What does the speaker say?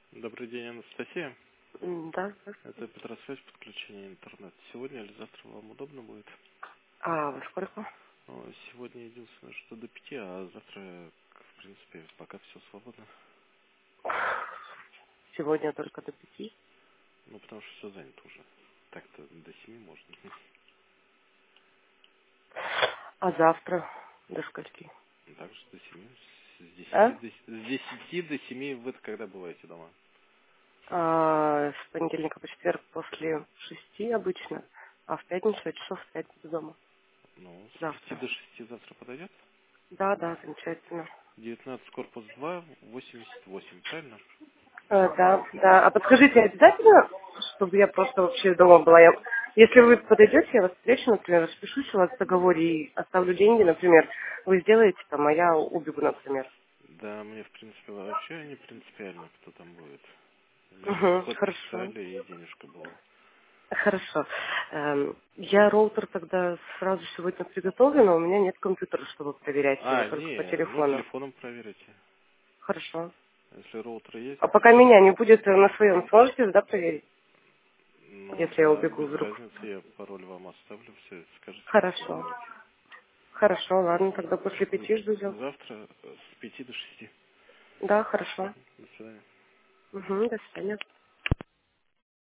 Добрый день, Анастасия. Да, здравствуйте. Это Петросвязь, подключение интернет. Сегодня или завтра вам удобно будет? А во сколько? Сегодня единственное, что до 5, а завтра, в принципе, пока все свободно. Сегодня только до 5. Ну, потому что все занято уже. Так-то до 7 можно. А завтра до скольки? Также до 7. С А? 10 до 7 вы когда бываете дома? С понедельника по четверг после 6 обычно, а в пятницу я часов в 5 буду дома. Ну, с 5 Завтра. до 6 завтра подойдет? Да, да, замечательно. 19 корпус 2, 88, правильно? Да, да. А подскажите, обязательно, чтобы я просто вообще дома была? Если вы подойдете, я вас встречу, например, распишусь у вас в договоре и оставлю деньги, например, вы сделаете там, а я убегу, например. Да, мне, в принципе, вообще не принципиально, кто там будет. Лишь бы Угу, код хорошо. прислали и денежка была. Хорошо. Я роутер тогда сразу сегодня приготовлю, но у меня нет компьютера, чтобы проверять его только по Ну телефону. телефоном проверите. Хорошо. Если роутер есть, А пока меня не будет на своем, сможете, да, проверить, ну если я да, убегу без вдруг? разницы, я пароль вам оставлю, все, скажите, когда Хорошо. позвоните. Хорошо, ладно, тогда после 5 жду звонка. Завтра с 5 до 6. Да, хорошо. До свидания. Угу, до свидания.